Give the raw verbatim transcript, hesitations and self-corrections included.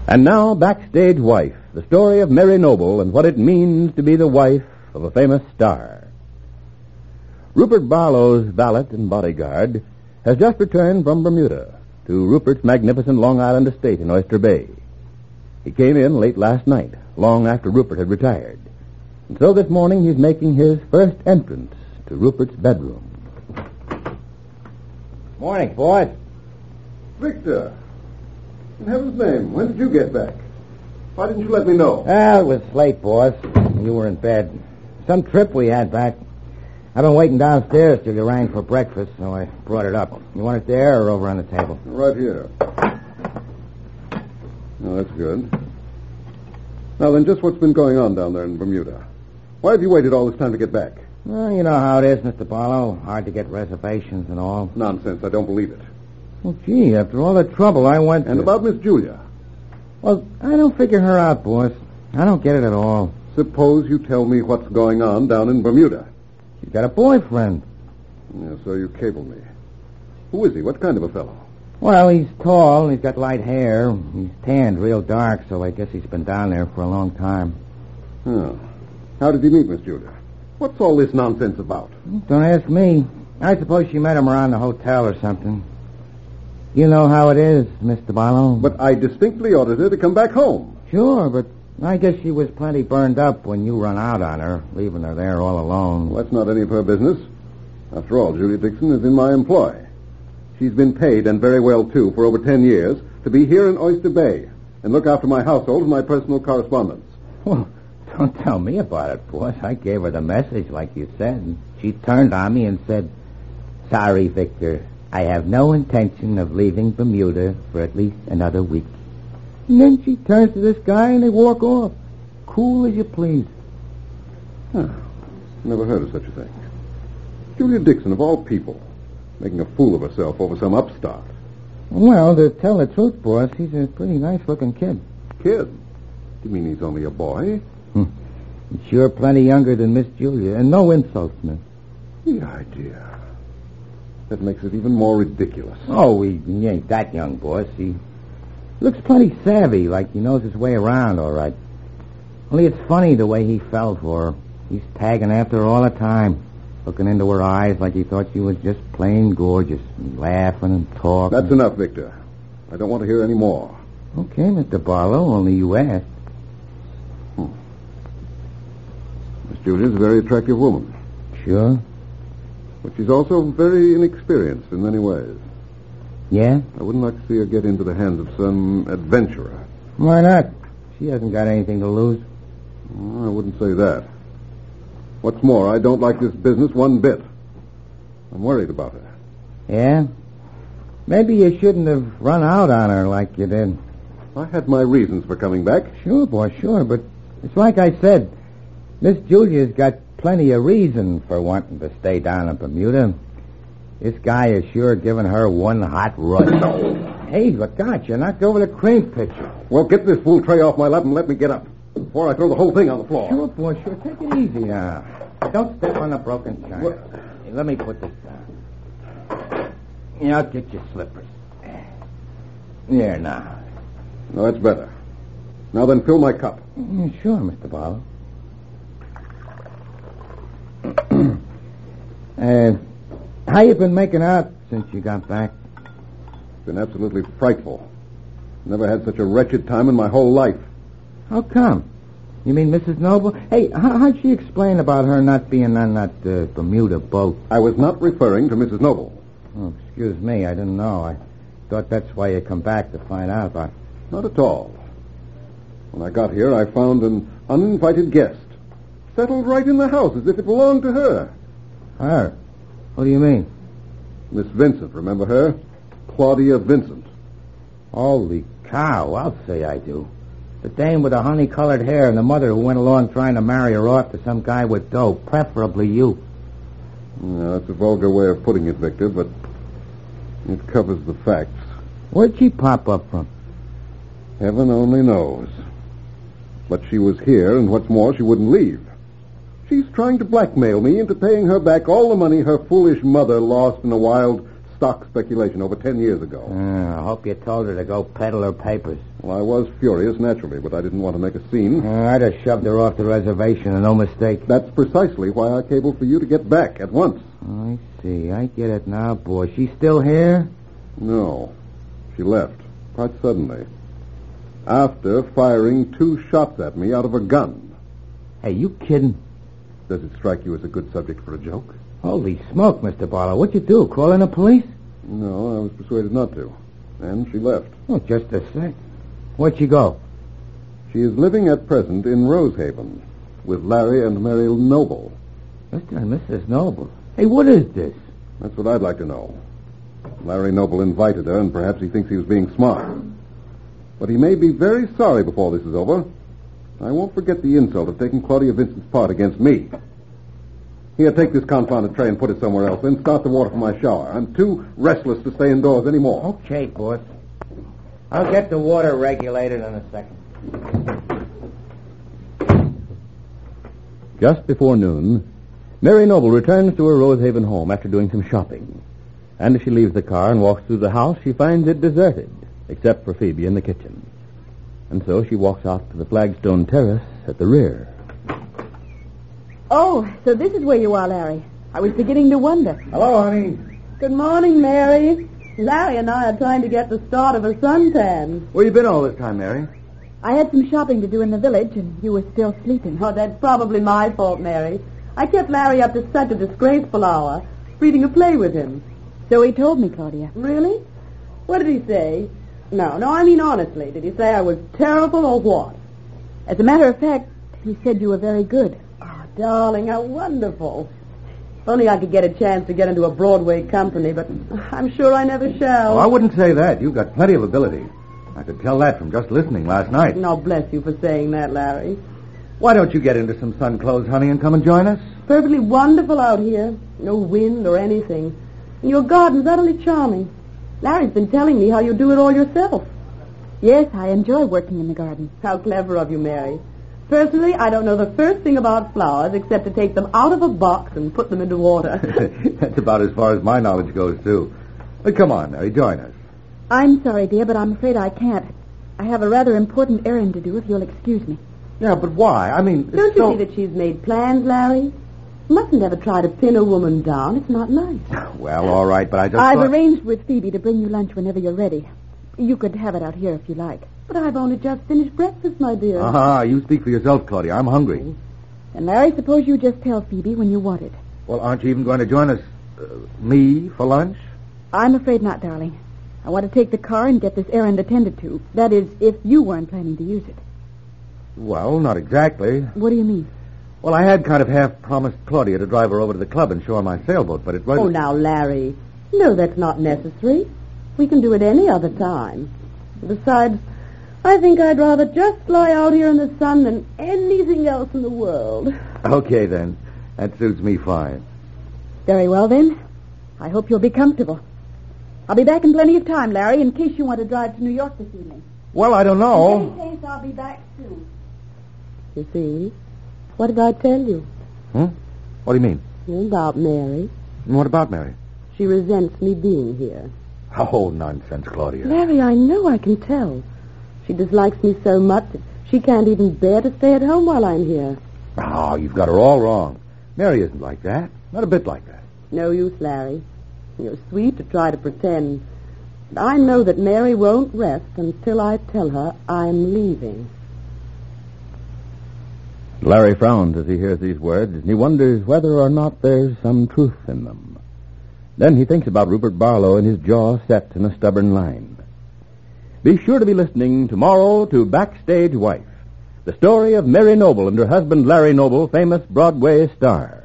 And now, Backstage Wife, the story of Mary Noble and what it means to be the wife of a famous star. Rupert Barlow's valet and bodyguard has just returned from Bermuda to Rupert's magnificent Long Island estate in Oyster Bay. He came in late last night, long after Rupert had retired. And so this morning he's making his first entrance to Rupert's bedroom. Morning, boys. Victor. In heaven's name, when did you get back? Why didn't you let me know? Well, it was late, boss. You were in bed. Some trip we had back. I've been waiting downstairs till you rang for breakfast, so I brought it up. You want it there or over on the table? Right here. Oh, that's good. Now then, just what's been going on down there in Bermuda? Why have you waited all this time to get back? Well, you know how it is, Mister Barlow. Hard to get reservations and all. Nonsense. I don't believe it. Well, gee, after all the trouble I went And to... about Miss Julia? Well, I don't figure her out, boss. I don't get it at all. Suppose you tell me what's going on down in Bermuda. She's got a boyfriend. Yeah, so you cabled me. Who is he? What kind of a fellow? Well, he's tall, and he's got light hair. He's tanned real dark, so I guess he's been down there for a long time. Oh. How did he meet Miss Julia? What's all this nonsense about? Don't ask me. I suppose she met him around the hotel or something. You know how it is, Mister Barlow. But I distinctly ordered her to come back home. Sure, but I guess she was plenty burned up when you run out on her, leaving her there all alone. Well, that's not any of her business. After all, Julia Dixon is in my employ. She's been paid, and very well, too, for over ten years, to be here in Oyster Bay and look after my household and my personal correspondence. Well, don't tell me about it, boss. I gave her the message like you said, and she turned on me and said, "Sorry, Victor. I have no intention of leaving Bermuda for at least another week." And then she turns to this guy and they walk off. Cool as you please. Huh. Never heard of such a thing. Julia Dixon, of all people, making a fool of herself over some upstart. Well, to tell the truth, boss, he's a pretty nice-looking kid. Kid? You mean he's only a boy? Hmm. He's sure plenty younger than Miss Julia, and no insults, miss. The idea. That makes it even more ridiculous. Oh, he, he ain't that young, boss. He looks plenty savvy, like he knows his way around all right. Only it's funny the way he fell for her. He's tagging after her all the time, looking into her eyes like he thought she was just plain gorgeous, and laughing and talking. That's enough, Victor. I don't want to hear any more. Okay, Mister Barlow, only you asked. Hmm. Miss Julia's a very attractive woman. Sure. But she's also very inexperienced in many ways. Yeah? I wouldn't like to see her get into the hands of some adventurer. Why not? She hasn't got anything to lose. Oh, I wouldn't say that. What's more, I don't like this business one bit. I'm worried about her. Yeah? Maybe you shouldn't have run out on her like you did. I had my reasons for coming back. Sure, boy, sure, but it's like I said. Miss Julia's got plenty of reason for wanting to stay down in Bermuda. This guy is sure giving her one hot rush. Hey, look out, you knocked over the cream pitcher. Well, get this fool tray off my lap and let me get up before I throw the whole thing on the floor. Sure, boy, sure. Take it easy now. Don't step on the broken china. Hey, let me put this down. Yeah, I'll get your slippers. There now. No, that's better. Now then, fill my cup. Mm, sure, Mister Barlow. uh, how you been making out since you got back? It's been absolutely frightful. Never had such a wretched time in my whole life. How come? You mean Missus Noble? Hey, how, how'd she explain about her not being on that uh, Bermuda boat? I was not referring to Missus Noble. Oh, excuse me, I didn't know. I thought that's why you come back to find out about it. Not at all. When I got here, I found an uninvited guest. Settled right in the house as if it belonged to her. Her? What do you mean? Miss Vincent, remember her? Claudia Vincent. Holy cow, I'll say I do. The dame with the honey-colored hair and the mother who went along trying to marry her off to some guy with dough, preferably you. No, that's a vulgar way of putting it, Victor, but it covers the facts. Where'd she pop up from? Heaven only knows. But she was here, and what's more, she wouldn't leave. She's trying to blackmail me into paying her back all the money her foolish mother lost in a wild stock speculation over ten years ago. Uh, I hope you told her to go peddle her papers. Well, I was furious, naturally, but I didn't want to make a scene. Uh, I'd have shoved her off the reservation, and no mistake. That's precisely why I cabled for you to get back at once. I see. I get it now, boy. She's still here? No. She left, quite suddenly. After firing two shots at me out of a gun. Hey, you kidding? Does it strike you as a good subject for a joke? Holy smoke, Mister Barlow. What'd you do, call in the police? No, I was persuaded not to. And she left. Oh, just a sec. Where'd she go? She is living at present in Rosehaven with Larry and Mary Noble. Mister and Missus Noble. Hey, what is this? That's what I'd like to know. Larry Noble invited her, and perhaps he thinks he was being smart. But he may be very sorry before this is over. I won't forget the insult of taking Claudia Vincent's part against me. Here, take this confounded tray and put it somewhere else, then start the water for my shower. I'm too restless to stay indoors anymore. Okay, boss. I'll get the water regulated in a second. Just before noon, Mary Noble returns to her Rosehaven home after doing some shopping. And as she leaves the car and walks through the house, she finds it deserted, except for Phoebe in the kitchen. And so she walks out to the flagstone terrace at the rear. Oh, so this is where you are, Larry. I was beginning to wonder. Hello, honey. Good morning, Mary. Larry and I are trying to get the start of a suntan. Where you been all this time, Mary? I had some shopping to do in the village, and you were still sleeping. Oh, that's probably my fault, Mary. I kept Larry up to such a disgraceful hour, reading a play with him. So he told me, Claudia. Really? What did he say? No, no, I mean honestly. Did he say I was terrible or what? As a matter of fact, he said you were very good. Oh, darling, how wonderful. If only I could get a chance to get into a Broadway company, but I'm sure I never shall. Oh, I wouldn't say that. You've got plenty of ability. I could tell that from just listening last night. No, bless you for saying that, Larry. Why don't you get into some sun clothes, honey, and come and join us? Perfectly wonderful out here. No wind or anything. And your garden's utterly charming. Larry's been telling me how you do it all yourself. Yes, I enjoy working in the garden. How clever of you, Mary. Personally, I don't know the first thing about flowers except to take them out of a box and put them into water. That's about as far as my knowledge goes, too. But come on, Mary, join us. I'm sorry, dear, but I'm afraid I can't. I have a rather important errand to do, if you'll excuse me. Yeah, but why? I mean... Don't you so... see that she's made plans, Larry? You mustn't ever try to pin a woman down. It's not nice. Well, all right, but I just I've thought... arranged with Phoebe to bring you lunch whenever you're ready. You could have it out here if you like. But I've only just finished breakfast, my dear. Ah, you speak for yourself, Claudia. I'm hungry. And Larry, suppose you just tell Phoebe when you want it. Well, aren't you even going to join us, uh, me, for lunch? I'm afraid not, darling. I want to take the car and get this errand attended to. That is, if you weren't planning to use it. Well, not exactly. What do you mean? Well, I had kind of half promised Claudia to drive her over to the club and show her my sailboat, but it wasn't... Oh, now, Larry. No, that's not necessary. We can do it any other time. Besides, I think I'd rather just lie out here in the sun than anything else in the world. Okay, then. That suits me fine. Very well, then. I hope you'll be comfortable. I'll be back in plenty of time, Larry, in case you want to drive to New York this evening. Well, I don't know. In any case, I'll be back soon. You see? What did I tell you? Hmm? What do you mean? About Mary. And what about Mary? She resents me being here. Oh, nonsense, Claudia. Larry, I know I can tell. She dislikes me so much that she can't even bear to stay at home while I'm here. Oh, you've got her all wrong. Mary isn't like that. Not a bit like that. No use, Larry. You're sweet to try to pretend. But I know that Mary won't rest until I tell her I'm leaving. Larry frowns as he hears these words, and he wonders whether or not there's some truth in them. Then he thinks about Rupert Barlow and his jaw set in a stubborn line. Be sure to be listening tomorrow to Backstage Wife, the story of Mary Noble and her husband Larry Noble, famous Broadway star.